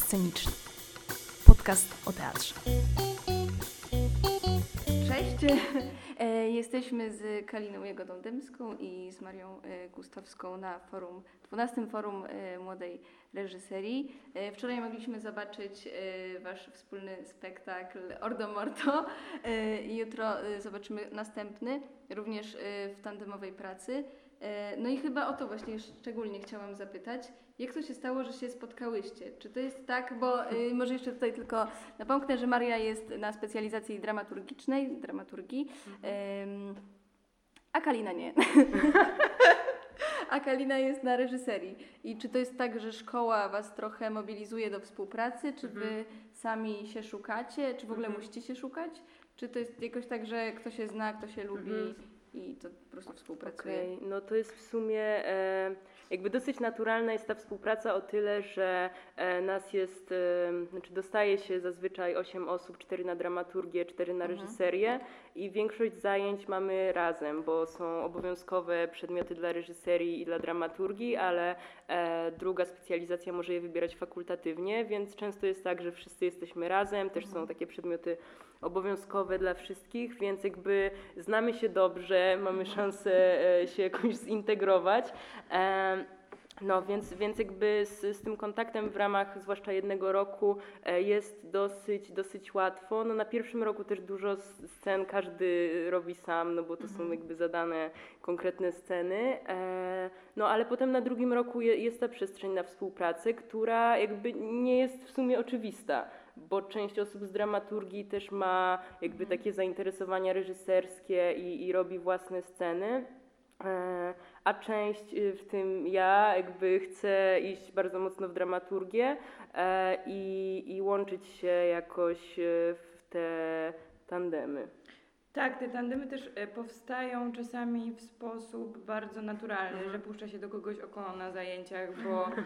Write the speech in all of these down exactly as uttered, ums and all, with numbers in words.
sceniczny. Podcast o teatrze. Cześć, e, jesteśmy z Kaliną Jagodą Dębską i z Marią e, Gustowską na forum, dwunastym Forum e, Młodej Reżyserii. E, wczoraj mogliśmy zobaczyć e, Wasz wspólny spektakl Ordo Morto e, i jutro e, zobaczymy następny, również e, w tandemowej pracy. E, no i chyba o to właśnie szczególnie chciałam zapytać. Jak to się stało, że się spotkałyście? Czy to jest tak, bo y, może jeszcze tutaj tylko napomknę, że Maria jest na specjalizacji dramaturgicznej, dramaturgii, ym, a Kalina nie. A Kalina jest na reżyserii. I czy to jest tak, że szkoła Was trochę mobilizuje do współpracy, czy Wy mhm. sami się szukacie, czy w ogóle mhm. musicie się szukać? Czy to jest jakoś tak, że kto się zna, kto się lubi mhm. i to po prostu współpracuje? Okej, okay. No to jest w sumie... E... Jakby dosyć naturalna jest ta współpraca o tyle, że e, nas jest, e, znaczy dostaje się zazwyczaj osiem osób, cztery na dramaturgię, cztery na mhm. reżyserię i większość zajęć mamy razem, bo są obowiązkowe przedmioty dla reżyserii i dla dramaturgii, ale e, druga specjalizacja może je wybierać fakultatywnie, więc często jest tak, że wszyscy jesteśmy razem, też mhm. są takie przedmioty obowiązkowe dla wszystkich, więc jakby znamy się dobrze, mamy szansę e, się jakoś zintegrować. E, No więc, więc jakby z, z tym kontaktem w ramach zwłaszcza jednego roku e, jest dosyć, dosyć łatwo. No na pierwszym roku też dużo scen każdy robi sam, no bo to mhm. są jakby zadane konkretne sceny. E, no ale potem na drugim roku je, jest ta przestrzeń na współpracę, która jakby nie jest w sumie oczywista, bo część osób z dramaturgii też ma jakby mhm. takie zainteresowania reżyserskie i, i robi własne sceny. E, a część, w tym ja, jakby chcę iść bardzo mocno w dramaturgię e, i, i łączyć się jakoś w te tandemy. Tak, te tandemy też powstają czasami w sposób bardzo naturalny, mhm. że puszcza się do kogoś oko na zajęciach, bo um,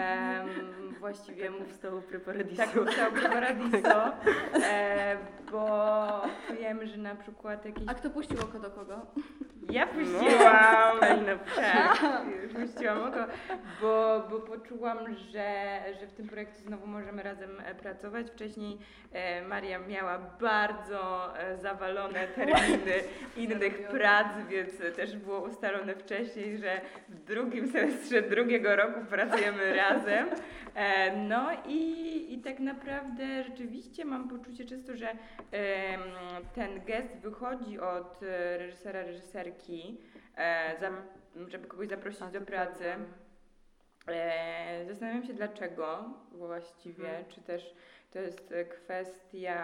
właściwie... Tak powstało Preparadiso. Tak powstało Preparadiso, e, bo czujemy, że na przykład jakieś... A kto puścił oko do kogo? Ja puściłam! No, tak, puściłam oko, bo, bo poczułam, że, że w tym projekcie znowu możemy razem pracować. Wcześniej e, Maria miała bardzo e, zawalone terminy innych prac, więc też było ustalone wcześniej, że w drugim semestrze drugiego roku pracujemy razem. E, no i, i tak naprawdę rzeczywiście mam poczucie często, że e, ten gest wychodzi od reżysera, reżyserki, e, za, żeby kogoś zaprosić do pracy. E, zastanawiam się dlaczego właściwie, hmm. czy też to jest kwestia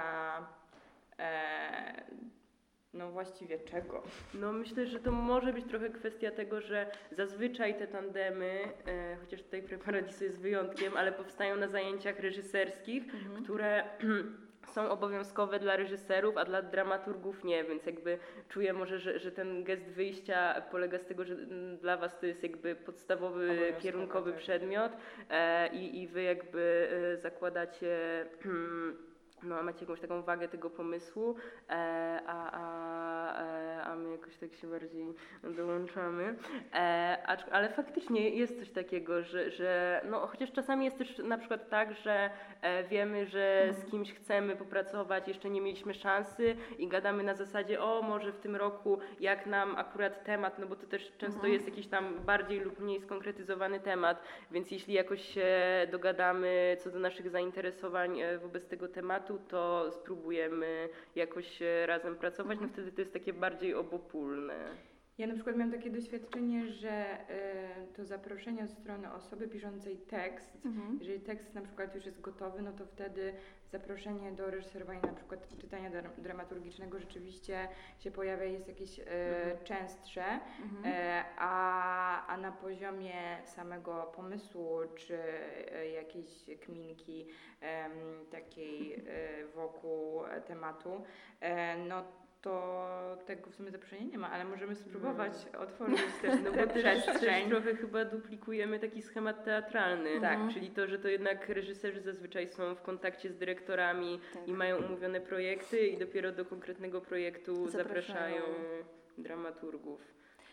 e, no właściwie czego? No myślę, że to może być trochę kwestia tego, że zazwyczaj te tandemy, e, chociaż tutaj Preparadiso jest wyjątkiem, ale powstają na zajęciach reżyserskich, mhm. które są obowiązkowe dla reżyserów, a dla dramaturgów nie, więc jakby czuję może, że, że ten gest wyjścia polega z tego, że dla was to jest jakby podstawowy, kierunkowy tak. przedmiot e, i, i wy jakby e, zakładacie no, macie jakąś taką wagę tego pomysłu, e, a, a, e, a my jakoś tak się bardziej dołączamy. E, acz, ale faktycznie jest coś takiego, że, że no, chociaż czasami jest też na przykład tak, że e, wiemy, że z kimś chcemy popracować, jeszcze nie mieliśmy szansy i gadamy na zasadzie, o może w tym roku jak nam akurat temat, no bo to też często mhm. jest jakiś tam bardziej lub mniej skonkretyzowany temat, więc jeśli jakoś się dogadamy co do naszych zainteresowań wobec tego tematu, to spróbujemy jakoś razem pracować, mhm. no wtedy to jest takie bardziej obopólne. Ja na przykład miałam takie doświadczenie, że y, to zaproszenie od strony osoby piszącej tekst, mhm. jeżeli tekst na przykład już jest gotowy, no to wtedy zaproszenie do reżyserowania na przykład czytania dra- dramaturgicznego rzeczywiście się pojawia i jest jakieś y, mhm. częstsze, mhm. y, a, a na poziomie samego pomysłu czy y, jakiejś kminki y, takiej y, wokół tematu, y, no to tego w sumie zaproszenia nie ma, ale możemy spróbować no. otworzyć też no tę przestrzeń. Też trochę chyba duplikujemy taki schemat teatralny, tak. czyli to, że to jednak reżyserzy zazwyczaj są w kontakcie z dyrektorami tak. i mają umówione projekty i dopiero do konkretnego projektu zapraszają, zapraszają dramaturgów.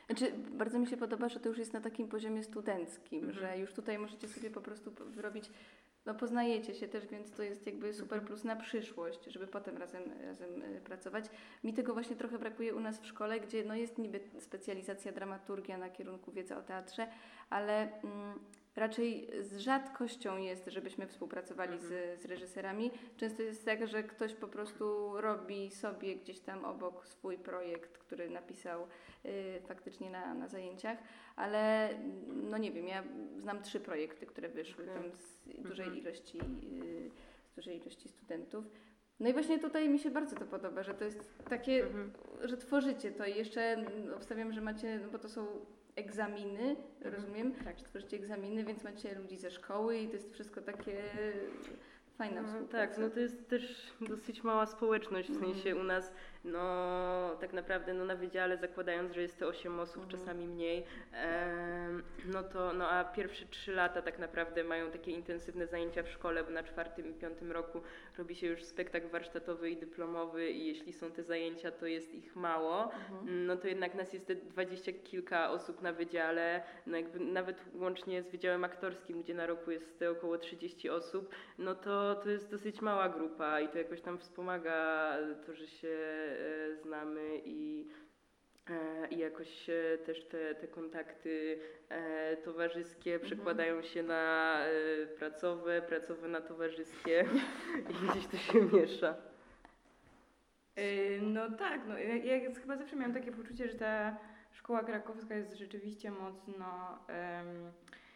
Znaczy, bardzo mi się podoba, że to już jest na takim poziomie studenckim, Mhm. że już tutaj możecie sobie po prostu p- wyrobić, no poznajecie się też, więc to jest jakby super plus na przyszłość, żeby potem razem, razem y, pracować. Mi tego właśnie trochę brakuje u nas w szkole, gdzie no jest niby specjalizacja dramaturgia na kierunku wiedza o teatrze, ale mm, raczej z rzadkością jest, żebyśmy współpracowali z, z reżyserami. Często jest tak, że ktoś po prostu robi sobie gdzieś tam obok swój projekt, który napisał y, faktycznie na, na zajęciach, ale no nie wiem, ja znam trzy projekty, które wyszły Okej. tam z dużej Mhm. ilości, y, z dużej ilości studentów. No i właśnie tutaj mi się bardzo to podoba, że to jest takie, Mhm. że tworzycie to i jeszcze mm, obstawiam, że macie, no bo to są egzaminy, rozumiem, Tak. że tworzycie egzaminy, więc macie ludzi ze szkoły i to jest wszystko takie fajna No, współpraca. tak, no to jest też dosyć mała społeczność, w sensie u nas no tak naprawdę no na wydziale zakładając, że jest to osiem osób, Mhm. czasami mniej, em, no to no a pierwsze trzy lata tak naprawdę mają takie intensywne zajęcia w szkole, bo na czwartym i piątym roku robi się już spektakl warsztatowy i dyplomowy i jeśli są te zajęcia, to jest ich mało, Mhm. no to jednak nas jest te dwadzieścia kilka osób na wydziale, no jakby nawet łącznie z wydziałem aktorskim, gdzie na roku jest około trzydzieści osób, no to to jest dosyć mała grupa i to jakoś tam wspomaga to, że się e, znamy i, e, i jakoś e, też te, te kontakty e, towarzyskie przekładają się na e, pracowe, pracowe na towarzyskie i gdzieś to się miesza. Yy, No tak, no, ja, ja chyba zawsze miałam takie poczucie, że ta szkoła krakowska jest rzeczywiście mocno, em,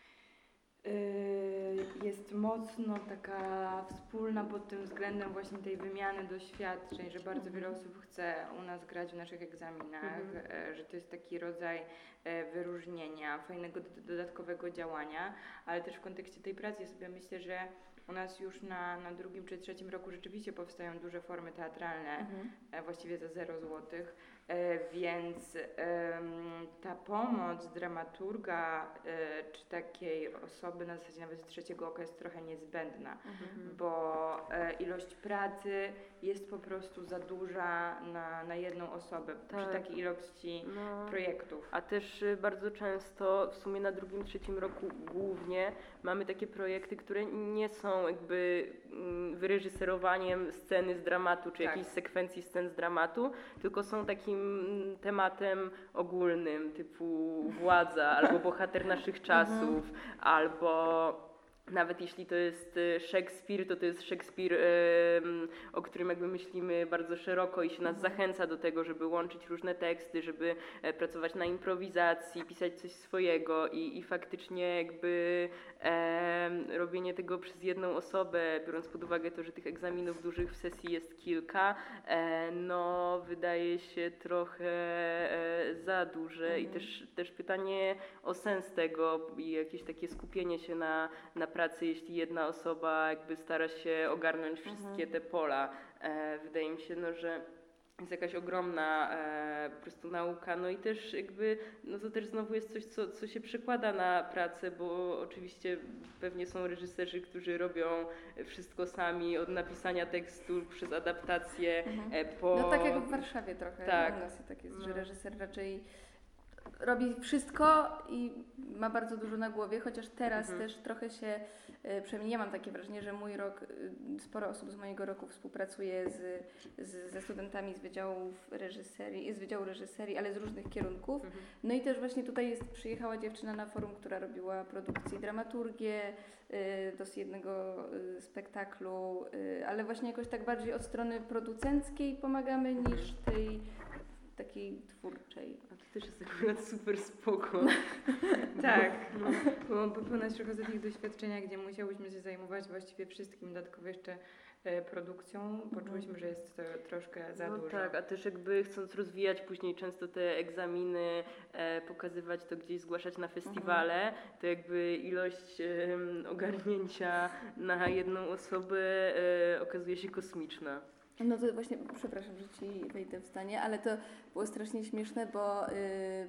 yy, jest mocno taka wspólna pod tym względem właśnie tej wymiany doświadczeń, że bardzo wiele osób chce u nas grać w naszych egzaminach, e, że to jest taki rodzaj e, wyróżnienia, fajnego do, dodatkowego działania, ale też w kontekście tej pracy ja sobie myślę, że u nas już na, na drugim czy trzecim roku rzeczywiście powstają duże formy teatralne, Mhm. e, właściwie za zero złotych, e, więc em, ta pomoc dramaturga e, czy takiej osoby na zasadzie nawet trzeciego oka jest trochę niezbędna, Mhm. bo e, ilość pracy jest po prostu za duża na, na jedną osobę Tak. przy takiej ilości No. projektów. A też y, bardzo często, w sumie na drugim, trzecim roku głównie, mamy takie projekty, które nie są jakby mm, wyreżyserowaniem sceny z dramatu, czy Tak. jakiejś sekwencji scen z dramatu, tylko są takim mm, tematem ogólnym, typu władza, albo bohater naszych czasów, albo nawet jeśli to jest y, Szekspir, to to jest Szekspir, ym, o którym jakby myślimy bardzo szeroko i się nas zachęca do tego, żeby łączyć różne teksty, żeby e, pracować na improwizacji, pisać coś swojego i, i faktycznie jakby em, robienie tego przez jedną osobę, biorąc pod uwagę to, że tych egzaminów dużych w sesji jest kilka, e, no wydaje się trochę e, za duże i też, też pytanie o sens tego i jakieś takie skupienie się na, na pracy, jeśli jedna osoba jakby stara się ogarnąć wszystkie te pola. E, wydaje mi się, no, że jest jakaś ogromna e, po prostu nauka, no i też jakby, no to też znowu jest coś, co, co się przekłada na pracę, bo oczywiście pewnie są reżyserzy, którzy robią wszystko sami, od napisania tekstu przez adaptację, e, po... No tak jak w Warszawie trochę, Tak. u nas tak jest, że No. reżyser raczej robi wszystko i ma bardzo dużo na głowie, chociaż teraz Mhm. też trochę się, y, przynajmniej ja mam takie wrażenie, że mój rok, y, sporo osób z mojego roku współpracuje z, z, ze studentami z Wydziałów Reżyserii, z Wydziału Reżyserii, ale z różnych kierunków. Mhm. No i też właśnie tutaj jest, przyjechała dziewczyna na forum, która robiła produkcję i dramaturgię y, do jednego y, spektaklu, y, ale właśnie jakoś tak bardziej od strony producenckiej pomagamy niż tej takiej twórczej. A to też jest akurat super spoko. Tak, no, bo po, po naszych ostatnich doświadczeniach, gdzie musiałyśmy się zajmować właściwie wszystkim, dodatkowo jeszcze e, produkcją, poczułyśmy, że jest to troszkę za No dużo. tak, a też jakby chcąc rozwijać później często te egzaminy, e, pokazywać to gdzieś, zgłaszać na festiwale, to jakby ilość em, ogarnięcia na jedną osobę e, okazuje się kosmiczna. No to właśnie, przepraszam, że Ci wejdę w zdanie, ale to było strasznie śmieszne, bo yy,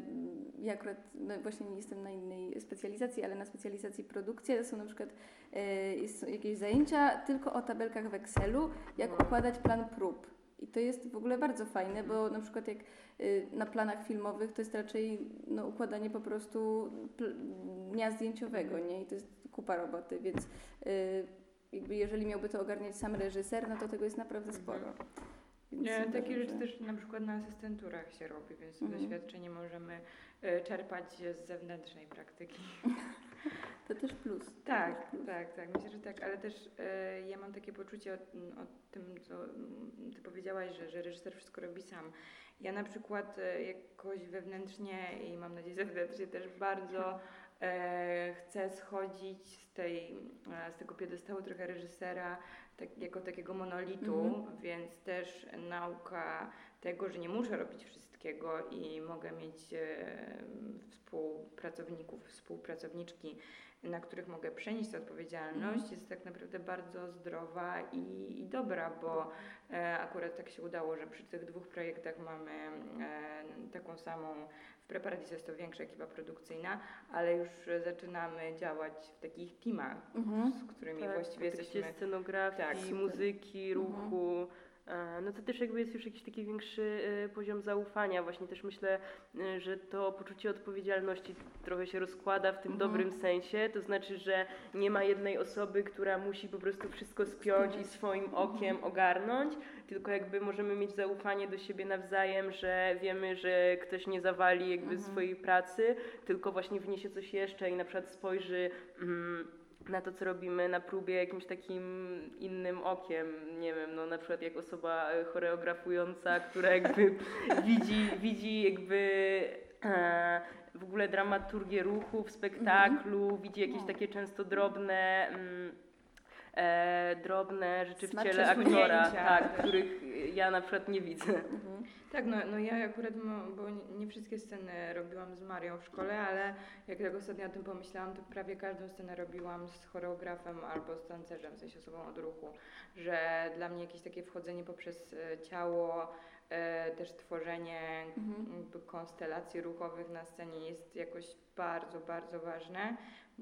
ja akurat no właśnie nie jestem na innej specjalizacji, ale na specjalizacji produkcja to są na przykład yy, jest, są jakieś zajęcia tylko o tabelkach w Excelu, jak No. układać plan prób. I to jest w ogóle bardzo fajne, bo na przykład jak y, na planach filmowych to jest raczej no, układanie po prostu pl- dnia zdjęciowego, nie? I to jest kupa roboty, więc y, jakby jeżeli miałby to ogarniać sam reżyser, no to tego jest naprawdę sporo. Więc Nie, uważam, takie rzeczy że- też na przykład na asystenturach się robi, więc Mhm. doświadczenie możemy e, czerpać z zewnętrznej praktyki. To też plus. To Tak, też plus. tak, tak, myślę, że tak, ale też e, ja mam takie poczucie o, o tym, co mm, ty powiedziałaś, że, że reżyser wszystko robi sam. Ja na przykład e, jakoś wewnętrznie i mam nadzieję zewnętrznie też bardzo e, chcę schodzić z, tej, e, z tego piedestału trochę reżysera tak, jako takiego monolitu, Mhm. więc też nauka tego, że nie muszę robić wszystkiego i mogę mieć e, współpracowników, współpracowniczki, na których mogę przenieść tę odpowiedzialność, Mhm. jest tak naprawdę bardzo zdrowa i, i dobra, bo e, akurat tak się udało, że przy tych dwóch projektach mamy e, taką samą, w Preparadis jest to większa ekipa produkcyjna, ale już zaczynamy działać w takich teamach, Mhm. z którymi Tak, właściwie w kontekście jesteśmy... scenografii, Tak, super. muzyki, Mhm. ruchu. E, No to też jakby jest już jakiś taki większy e, poziom zaufania. Właśnie też myślę, e, że to poczucie odpowiedzialności trochę się rozkłada w tym Mhm. dobrym sensie. To znaczy, że nie ma jednej osoby, która musi po prostu wszystko spiąć i swoim okiem ogarnąć, tylko jakby możemy mieć zaufanie do siebie nawzajem, że wiemy, że ktoś nie zawali jakby Mhm. swojej pracy, tylko właśnie wniesie coś jeszcze i na przykład spojrzy mm, na to, co robimy na próbie jakimś takim innym okiem, nie wiem, no na przykład jak osoba e, choreografująca, która jakby widzi, widzi jakby e, w ogóle dramaturgię ruchu w spektaklu, widzi jakieś No. takie często drobne mm, e, drobne rzeczy w Smaczne ciele aktora, przesunięcia. tak, których ja na przykład nie widzę. Mhm. Tak, no, no ja akurat, mo- bo nie, nie wszystkie sceny robiłam z Marią w szkole, ale jak tak ostatnio o tym pomyślałam, to prawie każdą scenę robiłam z choreografem albo z tancerzem, w sensie osobą od ruchu, że dla mnie jakieś takie wchodzenie poprzez e, ciało, e, też tworzenie Mhm. jakby konstelacji ruchowych na scenie jest jakoś bardzo, bardzo ważne,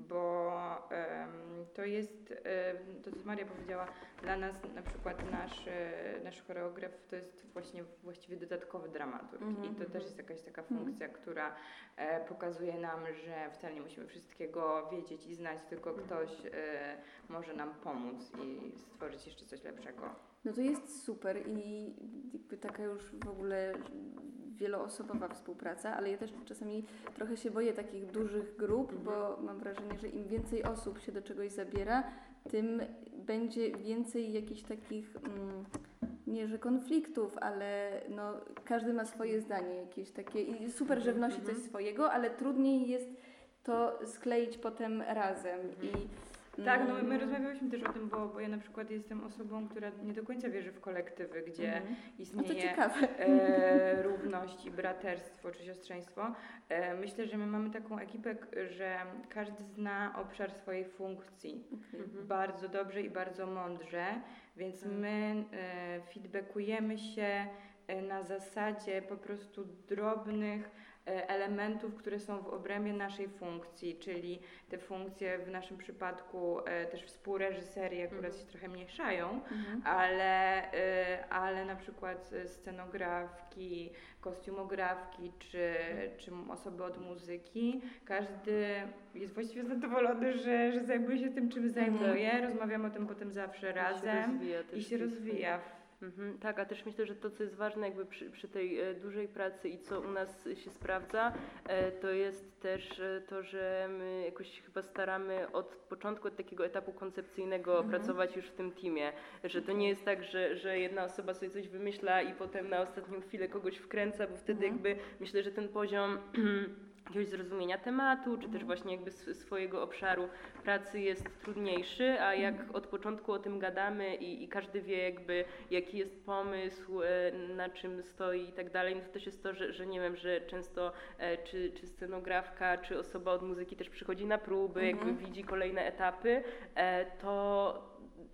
bo em, to jest, em, to co Maria powiedziała, dla nas na przykład nasz, e, nasz choreograf to jest właśnie właściwie dodatkowy dramaturg Mhm. i to też jest jakaś taka Mhm. funkcja, która e, pokazuje nam, że wcale nie musimy wszystkiego wiedzieć i znać, tylko ktoś e, może nam pomóc i stworzyć jeszcze coś lepszego. No to jest super i jakby taka już w ogóle wieloosobowa współpraca, ale ja też czasami trochę się boję takich dużych grup, bo mam wrażenie, że im więcej osób się do czegoś zabiera, tym będzie więcej jakichś takich, mm, nie że konfliktów, ale no, każdy ma swoje zdanie jakieś takie i super, że wnosi coś swojego, ale trudniej jest to skleić potem razem i Tak, no my mm, rozmawiałyśmy też o tym, bo, bo ja na przykład jestem osobą, która nie do końca wierzy w kolektywy, gdzie mhm. No to istnieje ciekawe. e, równość i braterstwo czy siostrzeństwo. E, myślę, że my mamy taką ekipę, k- że każdy zna obszar swojej funkcji Okay. bardzo dobrze i bardzo mądrze, więc Tak. my e, feedbackujemy się e, na zasadzie po prostu drobnych e, elementów, które są w obrębie naszej funkcji, czyli te funkcje w naszym przypadku e, też współreżyserii akurat Mhm. się trochę mieszają, Mhm. ale, y, ale na przykład y, scenografki, kostiumografki czy, czy osoby od muzyki, każdy jest właściwie zadowolony, że, że zajmuje się tym, czym zajmuje. Rozmawiamy o tym potem zawsze I się razem rozwija też i się w tej rozwija. Mhm, tak, a też myślę, że to, co jest ważne jakby przy, przy tej e, dużej pracy i co u nas się sprawdza, e, to jest też e, to, że my jakoś chyba staramy od początku, od takiego etapu koncepcyjnego Mhm. pracować już w tym teamie, że to nie jest tak, że, że jedna osoba sobie coś wymyśla i potem na ostatnią chwilę kogoś wkręca, bo wtedy Mhm. jakby myślę, że ten poziom jakiegoś zrozumienia tematu, czy też właśnie jakby sw- swojego obszaru pracy jest trudniejszy, a jak od początku o tym gadamy i, i każdy wie jakby jaki jest pomysł, e, na czym stoi i tak dalej, no to też jest to, że, że nie wiem, że często e, czy, czy scenografka, czy osoba od muzyki też przychodzi na próby, Mhm. jakby widzi kolejne etapy, e, to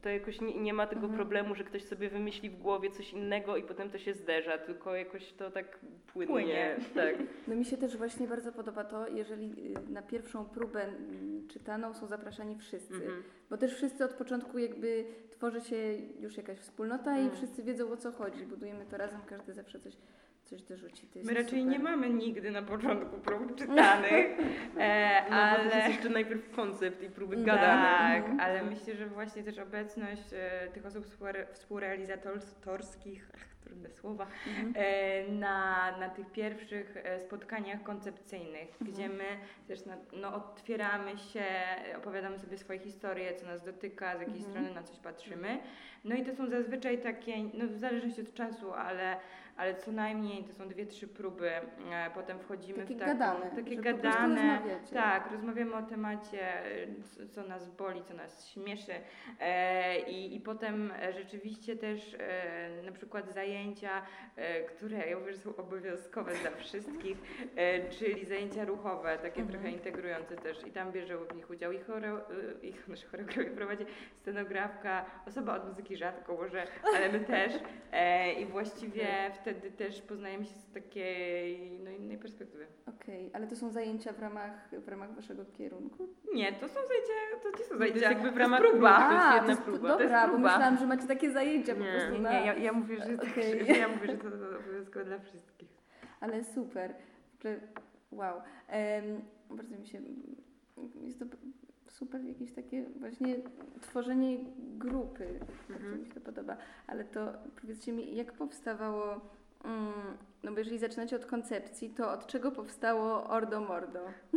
to jakoś nie, nie ma tego Mhm. problemu, że ktoś sobie wymyśli w głowie coś innego i potem to się zderza, tylko jakoś to tak płynnie. Płynie. Tak. No mi się też właśnie bardzo podoba to, jeżeli y, na pierwszą próbę mm, czytaną są zapraszani wszyscy, Mhm. bo też wszyscy od początku jakby tworzy się już jakaś wspólnota i Mhm. wszyscy wiedzą, o co chodzi, budujemy to razem, każdy zawsze coś, coś dorzuci. To jest My raczej super. nie mamy nigdy na początku prób czytanych, e, No bo to ale... jest jeszcze najpierw koncept i próby Tak. gadane. Tak, Mhm. ale myślę, że właśnie też obecność e, tych osób współre- współrealizatorskich, ach, trudne słowa, Mhm. e, na, na tych pierwszych e, spotkaniach koncepcyjnych, gdzie my też na, no, otwieramy się, opowiadamy sobie swoje historie, co nas dotyka, z jakiej Mhm. strony na coś patrzymy. No i to są zazwyczaj takie, no w zależności od czasu, ale, ale co najmniej to są dwie, trzy próby. E, potem wchodzimy Takie w taką, gadane, takie że po prostu gadane. rozmawiacie. Tak, rozmawiamy o temacie, co, co nas boli, co nas śmieszy e, i, i potem e, rzeczywiście też e, na przykład zajęcia, e, które ja mówię, że są obowiązkowe dla wszystkich, e, czyli zajęcia ruchowe, takie Mhm. trochę integrujące też i tam bierze w nich udział i, choreo, y, i nasz choreografię prowadzi scenografka, osoba od muzyki rzadko może, ale my też e, i właściwie wtedy też poznajemy się z takiej no, innej perspektywy. Okej, ale to są zajęcia w ramach, w ramach waszego kierunku? Nie, to są zajęcia, to nie są To zajęcia, jest jakby w to jest ramach próba. To jest A, jedna to jest, próba. Dobra, To jest bo próba. myślałam, że macie takie zajęcia Nie, po prostu Nie, na... nie, ja, ja mówię, że tak, Okej. że ja mówię, że to, to obowiązkowe dla wszystkich. Ale super. W ogóle, wow. Em, bardzo mi się... Jest to super jakieś takie właśnie tworzenie grupy. Bardzo Mhm. mi się to podoba. Ale to powiedzcie mi, jak powstawało... Mm, no bo jeżeli zaczynacie od koncepcji, to od czego powstało Ordo Mordo?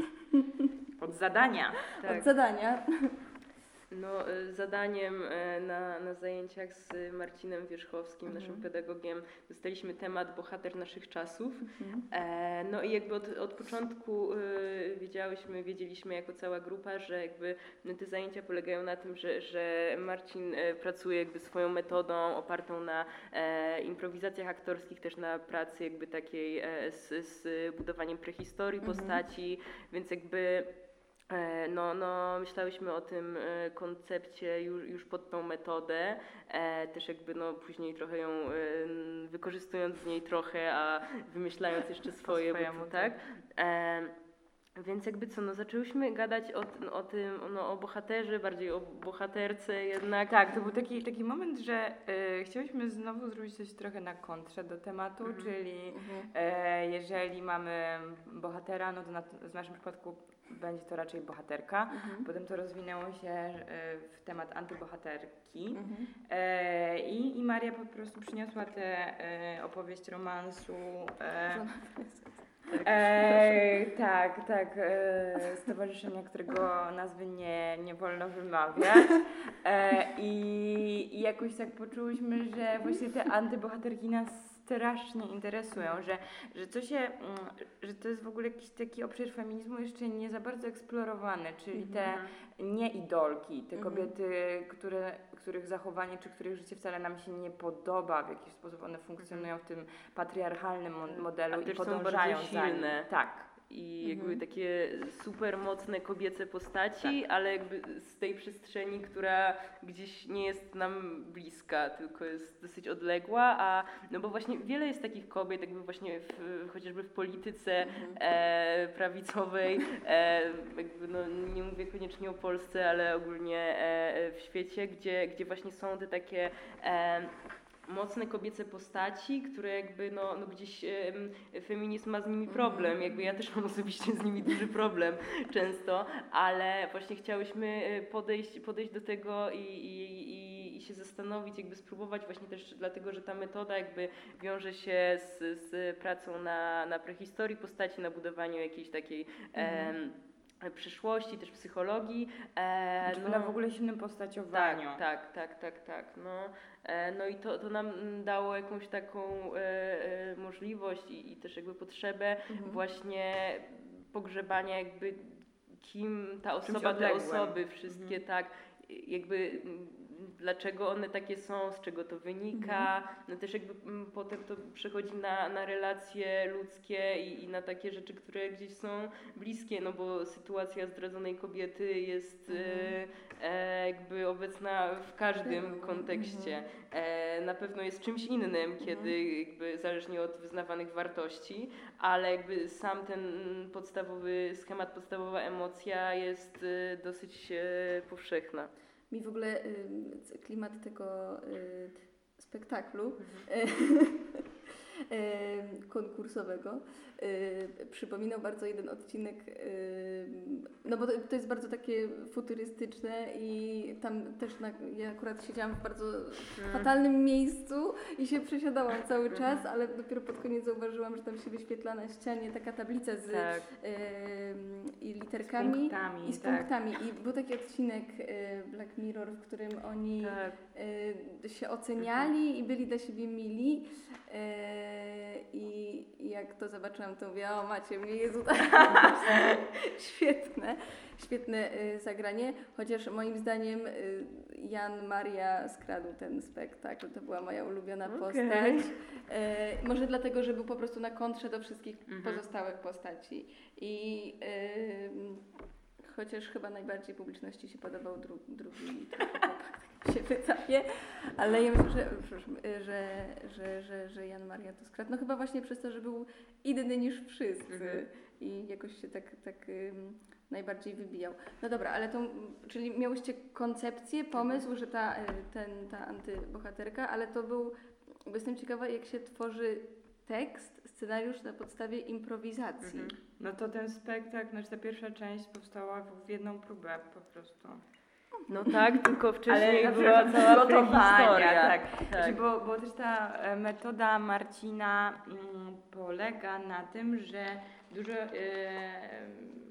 Od zadania. Tak. Od zadania. No, y, zadaniem y, na, na zajęciach z Marcinem Wierzchowskim, Mhm. naszym pedagogiem, dostaliśmy temat bohater naszych czasów. Mhm. E, no i jakby od, od początku y, wiedziałyśmy, wiedzieliśmy jako cała grupa, że jakby no, te zajęcia polegają na tym, że, że Marcin e, pracuje jakby swoją metodą opartą na e, improwizacjach aktorskich, też na pracy jakby takiej e, z, z budowaniem prehistorii Mhm. postaci, więc jakby E, No, no, myślałyśmy o tym e, koncepcie już, już pod tą metodę, e, też jakby no, później trochę ją e, n- wykorzystując z niej trochę, a wymyślając jeszcze swoje, bo, swojemu, tak. E, Więc jakby co, no zaczęłyśmy gadać o, t- o tym, no, o bohaterze, bardziej o bohaterce jednak. Tak, to był taki, taki moment, że e, chciałyśmy znowu zrobić coś trochę na kontrze do tematu, Mhm. czyli Mhm. e, jeżeli mamy bohatera, no to na, w naszym przypadku będzie to raczej bohaterka. Mhm. Potem to rozwinęło się e, w temat antybohaterki. Mhm. E, i, I Maria po prostu przyniosła tę e, opowieść romansu. E, Żona- e, tak, tak. E, stowarzyszenia, którego nazwy nie, nie wolno wymawiać. E, i, I jakoś tak poczułyśmy, że właśnie te antybohaterki nas strasznie interesują, że, że, to się, mm, że to jest w ogóle jakiś taki obszar feminizmu jeszcze nie za bardzo eksplorowany, czyli te nie idolki, te Mhm. kobiety, które, których zachowanie czy których życie wcale nam się nie podoba, w jakiś sposób one funkcjonują w tym patriarchalnym mo- modelu A i też są podążają bardzo za nim. silne. Tak. I Mhm. jakby takie super mocne kobiece postaci, ale jakby z tej przestrzeni, która gdzieś nie jest nam bliska, tylko jest dosyć odległa, a no bo właśnie wiele jest takich kobiet, jakby właśnie w, chociażby w polityce Mhm. e, prawicowej, e, jakby no nie mówię koniecznie o Polsce, ale ogólnie e, w świecie, gdzie, gdzie właśnie są te takie e, mocne kobiece postaci, które jakby no, no gdzieś em, feminizm ma z nimi problem, jakby ja też mam osobiście z nimi duży problem często, ale właśnie chciałyśmy e, podejść, podejść do tego i, i, i, i się zastanowić, jakby spróbować właśnie też dlatego, że ta metoda jakby wiąże się z, z pracą na, na prehistorii postaci, na budowaniu jakiejś takiej em, przyszłości, też psychologii. E, Znaczy na w ogóle silnym postaciowaniu. tak, tak, tak, tak, tak. No, e, no i to, to nam mm, dało jakąś taką e, e, możliwość i, i też jakby potrzebę Mhm. właśnie pogrzebania jakby kim ta Czymś osoba, te odległym. osoby, wszystkie tak, jakby mm, dlaczego one takie są, z czego to wynika, no też jakby mm, potem to przechodzi na, na relacje ludzkie i, i na takie rzeczy, które gdzieś są bliskie, no bo sytuacja zdradzonej kobiety jest Mhm. e, e, jakby obecna obecna w każdym kontekście. E, na pewno jest czymś innym, kiedy jakby zależnie od wyznawanych wartości, ale jakby sam ten podstawowy schemat, podstawowa emocja jest y, dosyć y, powszechna. Mi w ogóle y, klimat tego y, spektaklu y, konkursowego y, przypominał bardzo jeden odcinek, y, no bo to, to jest bardzo takie futurystyczne i tam też na, ja akurat siedziałam w bardzo fatalnym miejscu i się przesiadałam cały czas, ale dopiero pod koniec zauważyłam, że tam się wyświetla na ścianie taka tablica z Tak. y, i literkami Z punktami, i z tak. punktami. I był taki odcinek y, Black Mirror, w którym oni Tak. y, się oceniali i byli dla siebie mili. y, I jak to zobaczyłam, to mówię, o macie mnie, Jezu, tak. świetne, świetne y, zagranie. Chociaż moim zdaniem y, Jan Maria skradł ten spektakl. To była moja ulubiona Okej. postać. Y, może dlatego, że był po prostu na kontrze do wszystkich Mhm. pozostałych postaci. I y, chociaż chyba najbardziej publiczności się podobał dru, drugi chłopak, tak mi się wydaje, ale ja myślę, że, że, że, że, że Jan Maria to skradł. No chyba właśnie przez to, że był inny niż wszyscy Mhm. i jakoś się tak, tak um, najbardziej wybijał. No dobra, ale to, czyli miałyście koncepcję, pomysł, że ta, ten, ta antybohaterka, ale to był, bo jestem ciekawa, jak się tworzy tekst, scenariusz na podstawie improwizacji. Mhm. No to ten spektakl, znaczy ta pierwsza część powstała w jedną próbę po prostu. No tak, tylko wcześniej Ale była na cała przygotowania, prehistoria. tak. tak. Znaczy, bo, bo też ta e, metoda Marcina mm, polega na tym, że dużo e,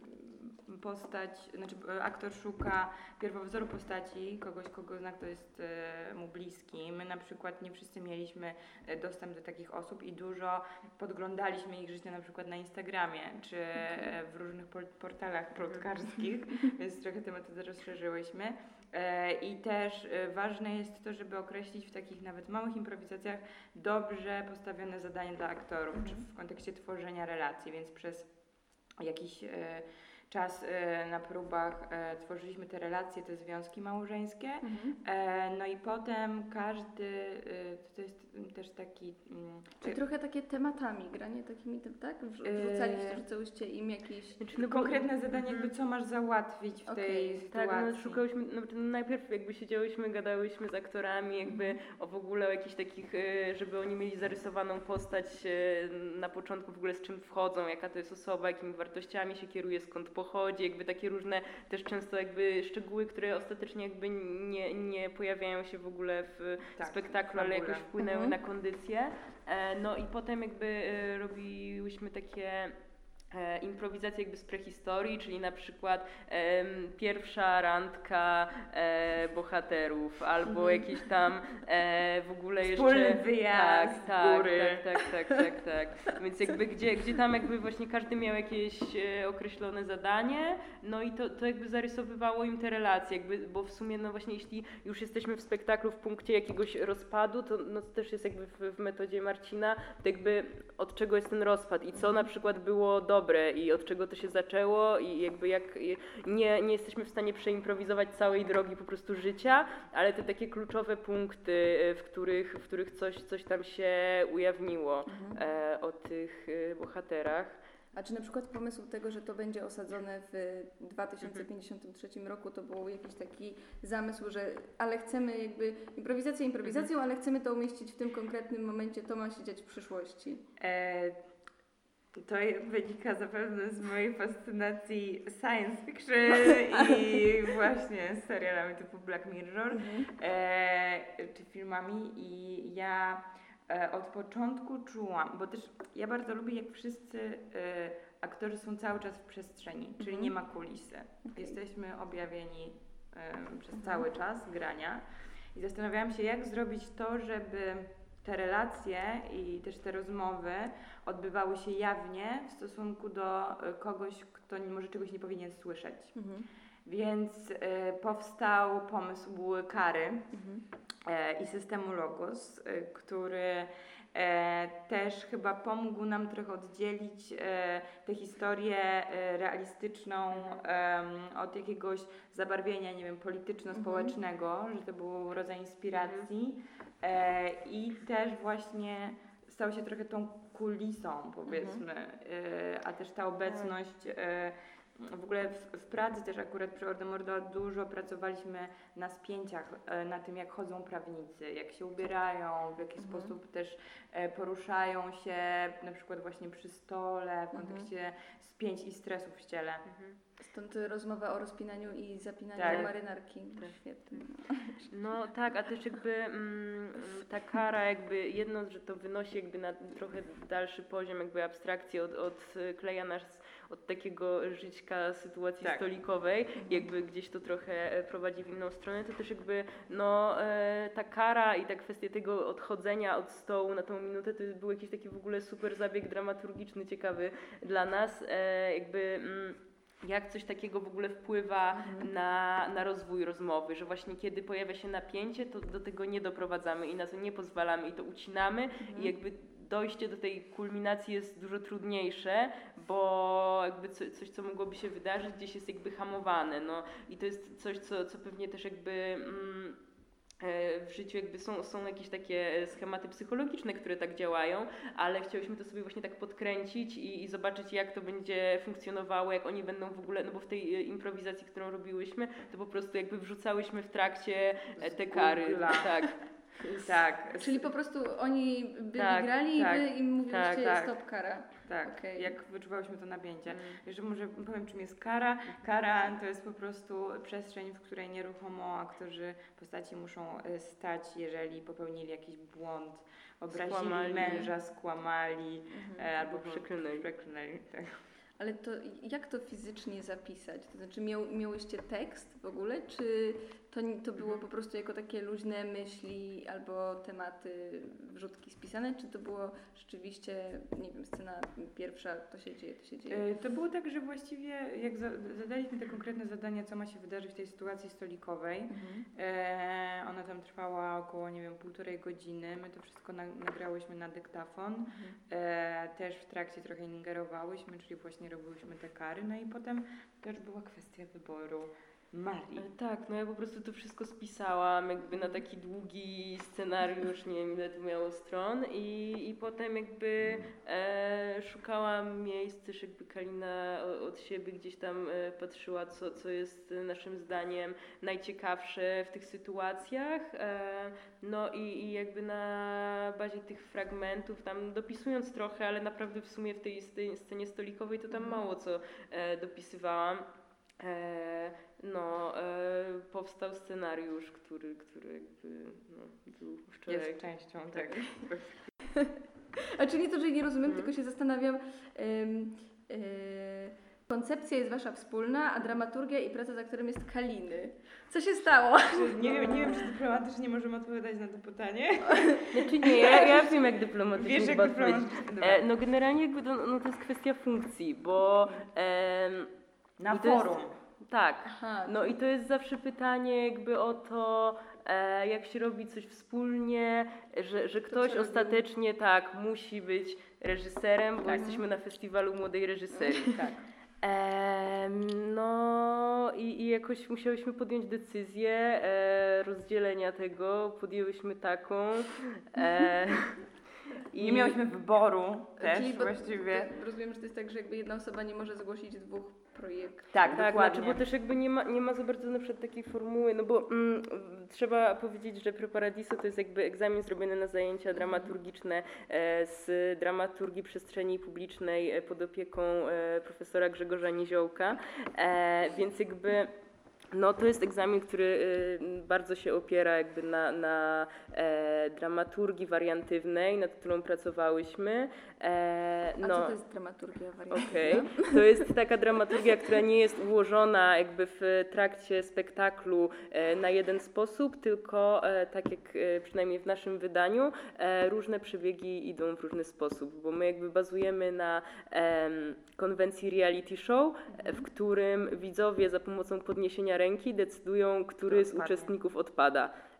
postać, znaczy e, aktor szuka pierwowzoru postaci, kogoś, kogo zna, kto jest e, mu bliski. My na przykład nie wszyscy mieliśmy e, dostęp do takich osób i dużo podglądaliśmy ich życie na przykład na Instagramie, czy e, w różnych por- portalach plotkarskich, więc trochę tę metodę rozszerzyłyśmy. E, I też e, ważne jest to, żeby określić w takich nawet małych improwizacjach dobrze postawione zadanie dla aktorów, czy w kontekście tworzenia relacji, więc przez jakiś e, czas e, na próbach e, tworzyliśmy te relacje, te związki małżeńskie. Mhm. E, no i potem każdy, e, to jest też taki... mm, Czyli trochę takie tematami, granie takimi, tem- tak? Wrz- Yy. Wrzucaliście, rzucałyście im jakieś... Znaczy, no bo- konkretne zadanie, jakby co masz załatwić w tej Okej, sytuacji. Tak, no szukałyśmy, no, to najpierw jakby siedziałyśmy, gadałyśmy z aktorami, jakby o w ogóle o jakichś takich, e, żeby oni mieli zarysowaną postać e, na początku w ogóle z czym wchodzą, jaka to jest osoba, jakimi wartościami się kieruje, skąd pochodzi, jakby takie różne też często jakby szczegóły, które ostatecznie jakby nie, nie pojawiają się w ogóle w Tak, spektaklu, w ale fabule. jakoś wpłynęły Mhm. na kondycję. E, no i potem jakby e, robiłyśmy takie e, improwizacje jakby z prehistorii, czyli na przykład em, pierwsza randka e, bohaterów, albo Mhm. jakieś tam e, w ogóle Wspólny jeszcze... wyjazd tak, z góry. tak, tak, tak, tak, tak. Więc jakby gdzie, gdzie tam jakby właśnie każdy miał jakieś e, określone zadanie, no i to, to jakby zarysowywało im te relacje, jakby, bo w sumie no właśnie jeśli już jesteśmy w spektaklu w punkcie jakiegoś rozpadu, to no to też jest jakby w, w metodzie Marcina, to jakby od czego jest ten rozpad i co na przykład było dobre i od czego to się zaczęło i jakby jak nie, nie jesteśmy w stanie przeimprowizować całej drogi po prostu życia, ale te takie kluczowe punkty, w których, w których coś, coś tam się ujawniło e, o tych e, bohaterach. A czy na przykład pomysł tego, że to będzie osadzone w dwa tysiące pięćdziesiątym trzecim roku, to był jakiś taki zamysł, że ale chcemy jakby improwizację improwizacją, ale chcemy to umieścić w tym konkretnym momencie, to ma się dziać w przyszłości. E, to wynika zapewne z mojej fascynacji science fiction i właśnie serialami typu Black Mirror, e, czy filmami i ja e, od początku czułam, bo też ja bardzo lubię, jak wszyscy e, aktorzy są cały czas w przestrzeni, czyli Mhm. nie ma kulisy. Okej. Jesteśmy objawieni e, przez cały czas grania i zastanawiałam się, jak zrobić to, żeby te relacje i też te rozmowy odbywały się jawnie w stosunku do e, kogoś, kto nie- może czegoś nie powinien słyszeć. Mhm. Więc e, powstał pomysł kary Mhm. e, i systemu Logos, e, który e, też chyba pomógł nam trochę oddzielić e, tę historię e, realistyczną em, od jakiegoś zabarwienia, nie wiem, polityczno-społecznego, że to był rodzaj inspiracji e, i też właśnie stał się trochę tą kulisą, powiedzmy, e, a też ta obecność e, w ogóle w, w pracy też akurat przy Ordo Mordo dużo pracowaliśmy na spięciach, e, na tym jak chodzą prawnicy, jak się ubierają, w jaki Mhm. sposób też e, poruszają się na przykład właśnie przy stole, w kontekście spięć i stresów w ciele. Stąd rozmowa o rozpinaniu i zapinaniu Tak. marynarki. Świetnie. No tak, a też jakby mm, ta kara jakby jedno, że to wynosi jakby na trochę dalszy poziom jakby abstrakcji od, odkleja nas od takiego żyćka sytuacji Tak. stolikowej, jakby gdzieś to trochę e, prowadzi w inną stronę, to też jakby no e, ta kara i ta kwestia tego odchodzenia od stołu na tą minutę to był jakiś taki w ogóle super zabieg dramaturgiczny, ciekawy dla nas, e, jakby mm, jak coś takiego w ogóle wpływa na, na rozwój rozmowy, że właśnie kiedy pojawia się napięcie, to do tego nie doprowadzamy i na to nie pozwalamy i to ucinamy i jakby dojście do tej kulminacji jest dużo trudniejsze, bo jakby co, coś, co mogłoby się wydarzyć, gdzieś jest jakby hamowane, no i to jest coś, co, co pewnie też jakby mm, w życiu jakby są, są jakieś takie schematy psychologiczne, które tak działają, ale chciałyśmy to sobie właśnie tak podkręcić i, i zobaczyć, jak to będzie funkcjonowało, jak oni będą w ogóle, no bo w tej improwizacji, którą robiłyśmy, to po prostu jakby wrzucałyśmy w trakcie te kary. Googla. Tak. Tak. Czyli po prostu oni byli Tak, grali tak, i wy im mówiliście tak, tak. stop kara. Tak, Okej. jak wyczuwałyśmy to napięcie. Mm. Jeszcze może powiem, czym jest kara. Kara to jest po prostu przestrzeń, w której nieruchomo aktorzy, postaci muszą e, stać, jeżeli popełnili jakiś błąd, obrazili Skłamali. męża, skłamali e, albo Albo przeklnęli. przeklnęli tak. Ale to jak to fizycznie zapisać? To znaczy miał, miałyście tekst w ogóle, czy to, to było po prostu jako takie luźne myśli albo tematy, wrzutki spisane, czy to było rzeczywiście, nie wiem, scena pierwsza, to się dzieje, to się dzieje? E, To było tak, że właściwie jak za, zadaliśmy te konkretne zadanie, co ma się wydarzyć w tej sytuacji stolikowej, Mhm. e, ona tam trwała około, nie wiem, półtorej godziny. My to wszystko na, nagrałyśmy na dyktafon. E, też w trakcie trochę ingerowałyśmy, czyli właśnie robiłyśmy te kary. No i potem też była kwestia wyboru Marii. E, Tak, no ja po prostu to wszystko spisałam jakby na taki długi scenariusz, nie wiem ile to miało stron i, i potem jakby e, szukałam miejsc, też jakby Kalina o- od siebie gdzieś tam e, patrzyła, co, co jest naszym zdaniem najciekawsze w tych sytuacjach, e, no i, i jakby na bazie tych fragmentów, tam dopisując trochę, ale naprawdę w sumie w tej, tej scenie stolikowej to tam mało co e, dopisywałam. E, no, e, powstał scenariusz, który, który jakby no, był wczoraj. Jest częścią Tak. tego. A czyli to, że nie rozumiem, Mhm. tylko się zastanawiam. Ym, yy, koncepcja jest wasza wspólna, a dramaturgia i praca z aktorem jest Kaliny. Co się stało? Nie wiem, nie wiem, czy dyplomatycznie możemy odpowiadać na to pytanie. Znaczy nie, ja, ja wiem jak dyplomatycznie Wiesz, jak chyba odpowiedzieć. dyplomatycznie. E, no generalnie jakby to, no, to jest kwestia funkcji, bo em, Na i to jest- forum. tak, Aha, no i to jest zawsze pytanie jakby o to, e, jak się robi coś wspólnie, że, że ktoś co robi? ostatecznie tak musi być reżyserem, bo Tak. jesteśmy na festiwalu młodej reżyserii. Tak. Em, no i, i jakoś musiałyśmy podjąć decyzję e, rozdzielenia tego, podjęłyśmy taką. E, Nie miałyśmy wyboru też Czyli bo- właściwie. to rozumiem, że to jest tak, że jakby jedna osoba nie może zgłosić dwóch projektów. Tak, Tak, dokładnie. znaczy, bo też jakby nie ma, nie ma za bardzo na przykład takiej formuły, no bo mm, trzeba powiedzieć, że Preparadiso to jest jakby egzamin zrobiony na zajęcia dramaturgiczne e, z dramaturgii przestrzeni publicznej e, pod opieką e, profesora Grzegorza Niziołka, e, więc jakby no to jest egzamin, który y, bardzo się opiera jakby na, na e, dramaturgii wariantywnej, nad którą pracowałyśmy. E, A no. co to jest dramaturgia wariantywna? Okej, to jest taka dramaturgia, która nie jest ułożona jakby w trakcie spektaklu e, na jeden sposób, tylko e, tak jak e, przynajmniej w naszym wydaniu, e, różne przebiegi idą w różny sposób, bo my jakby bazujemy na em, konwencji reality show, e, w którym widzowie za pomocą podniesienia ręki decydują, który z Dokładnie. uczestników odpada.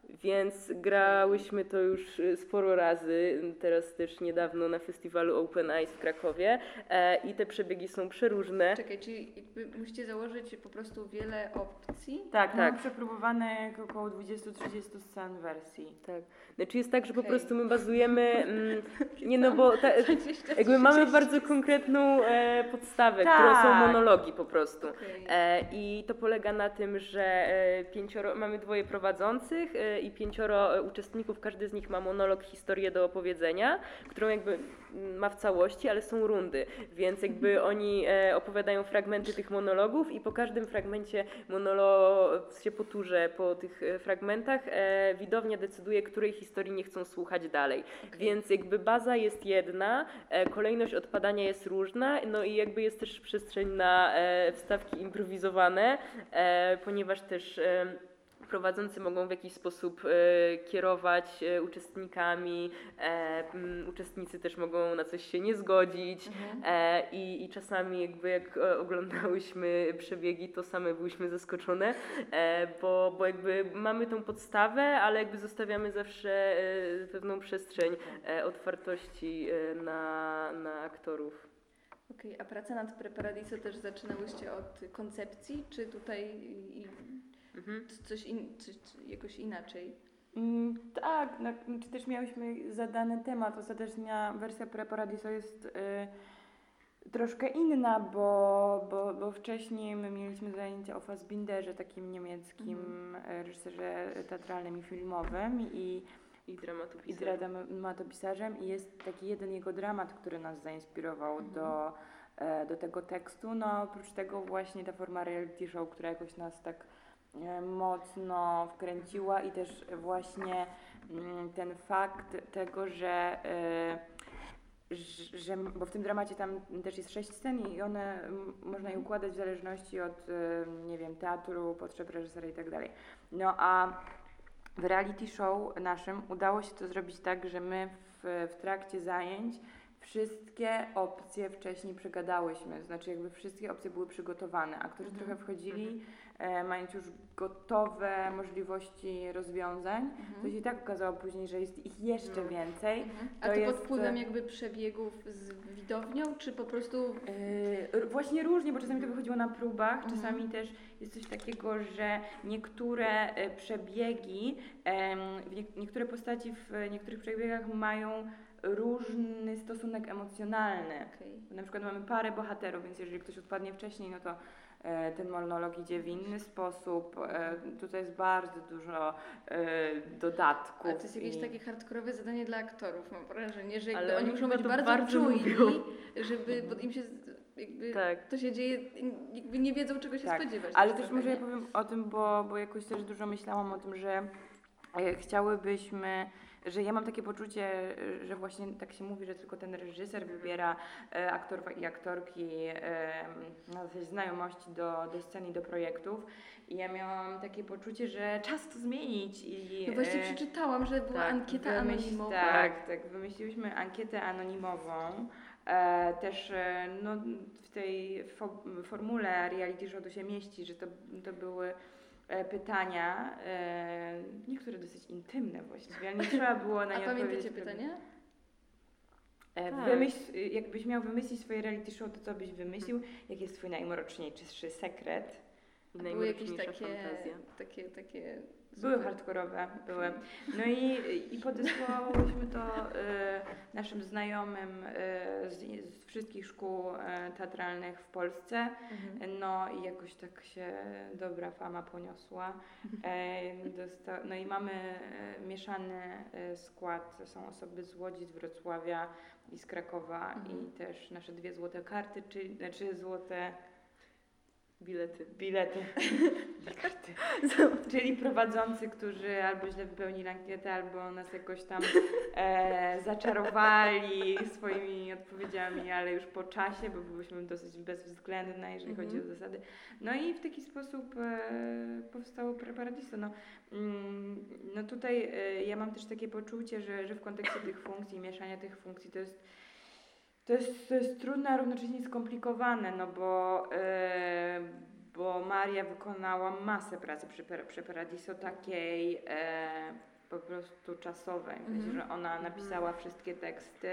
Więc grałyśmy to już y, sporo razy, teraz też niedawno na festiwalu Open Eyes w Krakowie e, i te przebiegi są przeróżne. Czekaj, czyli jakby musicie założyć po prostu wiele opcji? Tak, Tak. mamy przeprobowane około dwadzieścia trzydzieści scen wersji. Tak. Znaczy jest tak, że po Okej. prostu my bazujemy, mm, nie no bo ta, jakby mamy bardzo konkretną e, podstawę, Tak. którą są monologi po prostu. Okej. E, I to polega na tym, że e, pięcioro, mamy dwoje prowadzących e, i pięcioro e, uczestników, każdy z nich ma monolog, historię do opowiedzenia, którą jakby mm, ma w całości, ale są rundy, więc jakby oni e, opowiadają fragmenty tych monologów i po każdym fragmencie monolog się po turze, po tych e, fragmentach e, widownia decyduje, której historii nie chcą słuchać dalej. Okej. Więc jakby baza jest jedna, e, kolejność odpadania jest różna, no i jakby jest też przestrzeń na e, wstawki improwizowane, e, ponieważ też e, prowadzący mogą w jakiś sposób e, kierować e, uczestnikami, e, m, uczestnicy też mogą na coś się nie zgodzić Mhm. e, i, i czasami jakby jak e, oglądałyśmy przebiegi, to same byłyśmy zaskoczone, e, bo, bo jakby mamy tą podstawę, ale jakby zostawiamy zawsze e, pewną przestrzeń e, otwartości e, na, na aktorów. Okej, a pracę nad Preparadiso też zaczynałyście od koncepcji, czy tutaj i, i Mhm. coś, in, coś jakoś inaczej? Mm, tak, no, czy też miałyśmy zadany temat. Ostateczna wersja Preparadiso jest y, troszkę inna, bo, bo, bo wcześniej my mieliśmy zajęcia o Fassbinderze, takim niemieckim mhm. reżyserze teatralnym i filmowym i I i dramatopisarzem. dramatopisarzem i jest taki jeden jego dramat, który nas zainspirował Mhm. do, e, do tego tekstu. No oprócz tego właśnie ta forma reality show, która jakoś nas tak e, mocno wkręciła i też właśnie mm, ten fakt tego, że, e, że, że bo w tym dramacie tam też jest sześć scen i one m, można je układać w zależności od e, nie wiem, teatru, potrzeb reżysera i tak dalej. No a w reality show naszym udało się to zrobić tak, że my w, w trakcie zajęć wszystkie opcje wcześniej przegadałyśmy, znaczy jakby wszystkie opcje były przygotowane. Aktorzy Mhm. trochę wchodzili, e, mając już gotowe możliwości rozwiązań. Mhm. To się i tak okazało później, że jest ich jeszcze No. więcej. Mhm. A to to, jest, pod wpływem e, jakby przebiegów z widownią, czy po prostu... Yy, właśnie różnie, bo czasami to wychodziło na próbach, Mhm. czasami też jest coś takiego, że niektóre e, przebiegi, em, w nie, niektóre postaci w niektórych przebiegach mają różny stosunek emocjonalny. Okej. Na przykład mamy parę bohaterów, więc jeżeli ktoś odpadnie wcześniej, no to e, ten monolog idzie w inny sposób. E, tutaj jest bardzo dużo e, dodatków. A to jest jakieś i- takie hardkorowe zadanie dla aktorów, mam wrażenie, że jakby Ale oni oni muszą chyba być to bardzo, bardzo czujni, lubią. żeby, bo im się z- jakby Tak. to się dzieje, jakby nie wiedzą czego się Tak, spodziewać. Ale też też trochę, może ja nie? powiem o tym, bo, bo jakoś też dużo myślałam o tym, że e, chciałybyśmy, że ja mam takie poczucie, e, że właśnie tak się mówi, że tylko ten reżyser wybiera e, aktorów i aktorki e, na zasadzie znajomości do, do scen i do projektów. I ja miałam takie poczucie, że czas to zmienić. I, No właśnie e, przeczytałam, że była tak, ankieta wymyśl- anonimowa. Tak, tak, wymyśliłyśmy ankietę anonimową. E, też e, no, w tej fo- formule reality show to się mieści, że to, to były e, pytania, e, niektóre dosyć intymne właściwie, ale nie trzeba było na A nie pamiętacie odpowiedzieć. pytania? E, Tak. wymyśl, jakbyś miał wymyślić swoje reality show, to co byś wymyślił? Jaki jest twój najmroczniejszy sekret? I A były jakieś najmroczniejsza takie, fantazja. takie, takie Były super- hardkorowe, były. No i, i podesłałyśmy to y, naszym znajomym y, z, z wszystkich szkół y, teatralnych w Polsce. Mhm. No i jakoś tak się dobra fama poniosła. E, dosta- no i mamy e, mieszany e, skład. Są osoby z Łodzi, z Wrocławia i z Krakowa Mhm. i też nasze dwie złote karty, czyli znaczy złote Bilety. bilety. Karty. Czyli prowadzący, którzy albo źle wypełnili ankietę, albo nas jakoś tam e, zaczarowali swoimi odpowiedziami, ale już po czasie, bo byliśmy dosyć bezwzględne, jeżeli Mhm. chodzi o zasady. No i w taki sposób e, powstało Preparadiso. No, mm, no tutaj e, ja mam też takie poczucie, że, że w kontekście tych funkcji, mieszania tych funkcji, to jest To jest, to jest trudne, a równocześnie skomplikowane, no bo, e, bo Maria wykonała masę pracy przy, przy Paradiso takiej e, po prostu czasowej. W sensie, że ona napisała wszystkie teksty.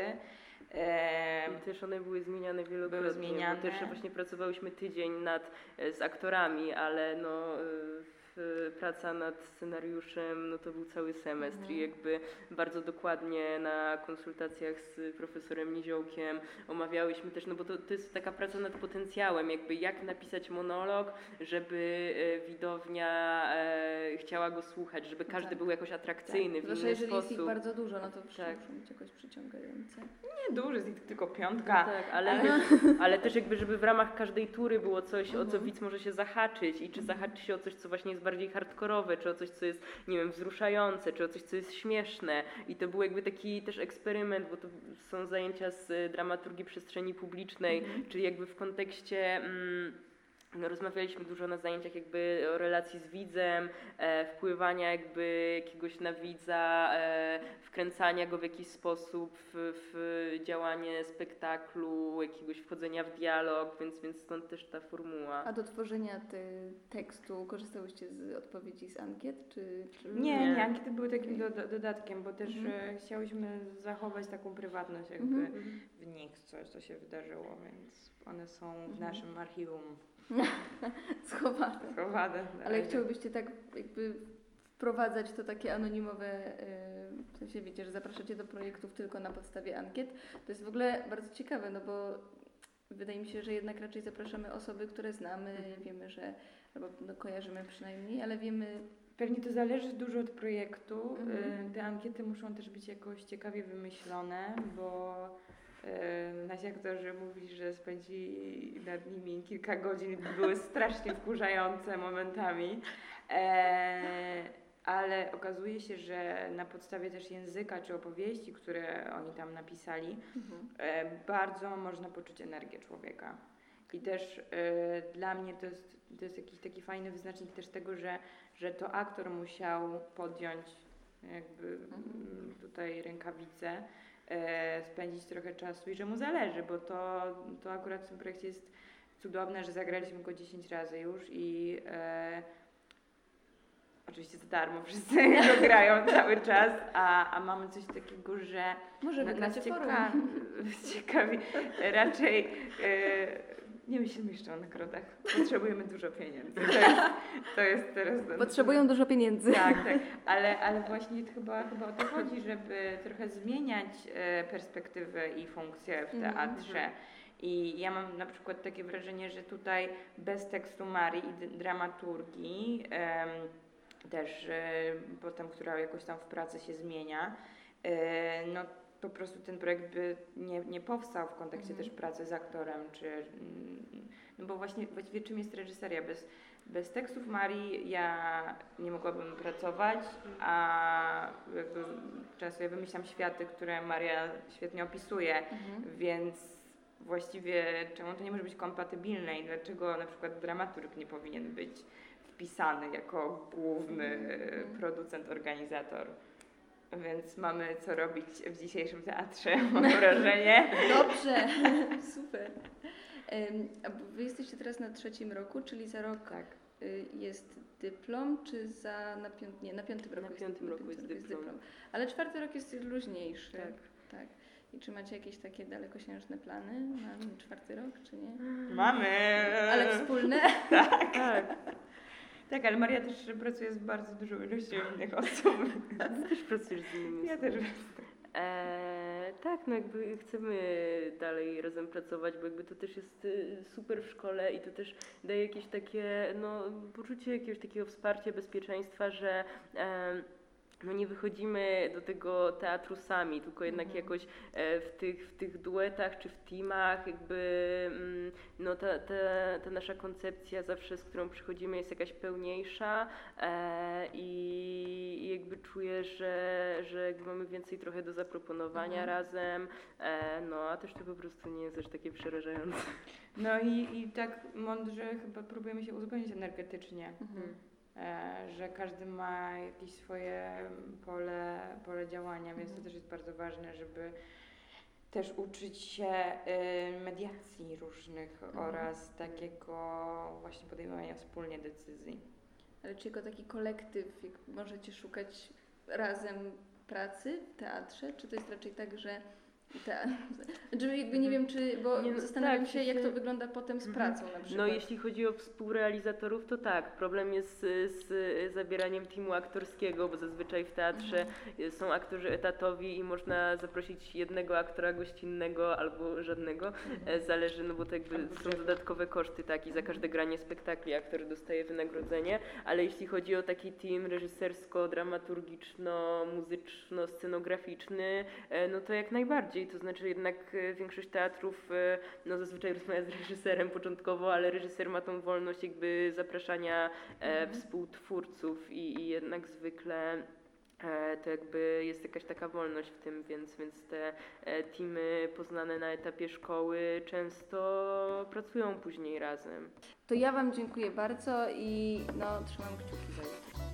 E, I też one były zmieniane wielokrotnie, były zmieniane. bo też właśnie pracowałyśmy tydzień nad, z aktorami, ale no w, praca nad scenariuszem, no to był cały semestr Mhm. i jakby bardzo dokładnie na konsultacjach z profesorem Niziołkiem omawiałyśmy też, no bo to, to jest taka praca nad potencjałem, jakby jak napisać monolog, żeby e, widownia e, chciała go słuchać, żeby każdy Tak. był jakoś atrakcyjny w Zwłaszcza inny jeżeli jest ich sposób. bardzo dużo, no to Tak. muszą być jakoś przyciągające. nie duży, jest ich tylko piątka. Tak, ale, ale... ale też jakby, żeby w ramach każdej tury było coś, o co Mhm. widz może się zahaczyć i czy zahaczy się o coś, co właśnie jest bardziej hardkorowe, czy o coś, co jest, nie wiem, wzruszające, czy o coś, co jest śmieszne. I to był jakby taki też eksperyment, bo to są zajęcia z y, dramaturgii przestrzeni publicznej, Mhm. czyli jakby w kontekście... Mm, no, rozmawialiśmy dużo na zajęciach jakby o relacji z widzem, e, wpływania jakby jakiegoś na widza, e, wkręcania go w jakiś sposób w, w działanie spektaklu, jakiegoś wchodzenia w dialog, więc, więc stąd też ta formuła. A do tworzenia te, tekstu korzystałyście z odpowiedzi z ankiet, czy... czy... Nie, Nie. nie, ankiety były takim do, do, dodatkiem, bo też Mhm. e, chciałyśmy zachować taką prywatność jakby Mhm. w nich, coś, co się wydarzyło, więc one są w Mhm. naszym archiwum Schowane. schowane. na Ale razie. chciałybyście tak jakby wprowadzać to takie anonimowe, yy, w sensie wiecie, że zapraszacie do projektów tylko na podstawie ankiet. To jest w ogóle bardzo ciekawe, no bo wydaje mi się, że jednak raczej zapraszamy osoby, które znamy, wiemy, że, albo no, kojarzymy przynajmniej, ale wiemy... Pewnie to zależy dużo od projektu. Mhm. Y, Te ankiety muszą też być jakoś ciekawie wymyślone, bo y, nasi aktorzy mówili, że spędzili nad nimi kilka godzin, były strasznie wkurzające momentami. E, ale okazuje się, że na podstawie też języka czy opowieści, które oni tam napisali, e, bardzo można poczuć energię człowieka. I też e, dla mnie to jest, to jest jakiś taki fajny wyznacznik też tego, że, że to aktor musiał podjąć jakby mm, tutaj rękawice, e, spędzić trochę czasu i że mu zależy, bo to, to akurat w tym projekcie jest cudowne, że zagraliśmy go dziesięć razy już i e, oczywiście za darmo wszyscy go grają cały czas, a, a mamy coś takiego, że Może na- wygracie nas forum. cieka- ciekawi, raczej e, nie myślimy jeszcze o nagrodach, potrzebujemy dużo pieniędzy, to jest, to jest teraz ten... Potrzebują dużo pieniędzy. Tak, tak, ale, ale właśnie chyba, chyba o to chodzi, żeby trochę zmieniać e, perspektywę i funkcję w Mhm. teatrze. I ja mam na przykład takie wrażenie, że tutaj bez tekstu Marii i d- dramaturgii, em, też e, potem, która jakoś tam w pracy się zmienia, e, no po prostu ten projekt by nie, nie powstał w kontekście Mhm. też pracy z aktorem, czy, mm, no bo właśnie właściwie czym jest reżyseria? Bez, bez tekstów Marii ja nie mogłabym pracować, a jakby często ja wymyślam światy, które Maria świetnie opisuje, Mhm. więc właściwie czemu to nie może być kompatybilne i dlaczego na przykład dramaturg nie powinien być wpisany jako główny Mhm. producent, organizator. Więc mamy co robić w dzisiejszym teatrze, mam wrażenie. Dobrze, super. Em, a wy jesteście teraz na trzecim roku, czyli za rok Tak. y, jest dyplom, czy za na, piąt, nie, na piątym roku Na piątym roku jest dyplom. Ale czwarty rok jest już luźniejszy. Tak. tak. I czy macie jakieś takie dalekosiężne plany na czwarty rok, czy nie? Mamy! Ale wspólne? Tak. Tak, ale Maria też pracuje z bardzo dużą ilością innych osób. Ty też pracujesz z innymi Ja osobami. też. Eee, tak, no jakby chcemy dalej razem pracować, bo jakby to też jest y, super w szkole i to też daje jakieś takie, no, poczucie jakiegoś takiego wsparcia, bezpieczeństwa, że em, no nie wychodzimy do tego teatru sami, tylko jednak Mhm. jakoś e, w, tych, w tych duetach czy w teamach jakby mm, no ta, ta, ta nasza koncepcja zawsze, z którą przychodzimy, jest jakaś pełniejsza e, i, i jakby czuję, że, że jakby mamy więcej trochę do zaproponowania Mhm. razem, e, no a też to po prostu nie jest aż takie przerażające. No i, i tak mądrze chyba próbujemy się uzupełnić energetycznie. Mhm. E, że każdy ma jakieś swoje pole, pole działania, więc to Mhm. też jest bardzo ważne, żeby też uczyć się y, mediacji różnych Mhm. oraz takiego właśnie podejmowania wspólnie decyzji. Ale czy jako taki kolektyw jak możecie szukać razem pracy w teatrze, czy to jest raczej tak, że te... Znaczy jakby nie wiem, czy, bo Nie, no zastanawiam tak, się, jak się- to wygląda potem z Mhm. pracą na przykład. No jeśli chodzi o współrealizatorów, to tak, problem jest z, z zabieraniem teamu aktorskiego, bo zazwyczaj w teatrze są aktorzy etatowi i można zaprosić jednego aktora gościnnego albo żadnego, e, zależy, no bo to jakby Albo są drzewo. dodatkowe koszty, tak, i za każde granie spektakli aktor dostaje wynagrodzenie, ale jeśli chodzi o taki team reżysersko-dramaturgiczno-muzyczno-scenograficzny, e, no to jak najbardziej, to znaczy jednak e, większość teatrów e, no zazwyczaj rozmawia z reżyserem początkowo, ale reżyser ma tą wolność jakby zapraszania e, współtwórców i, i jednak zwykle e, to jakby jest jakaś taka wolność w tym, więc, więc te e, teamy poznane na etapie szkoły często pracują później razem. To ja Wam dziękuję bardzo i no, trzymam kciuki za jutro.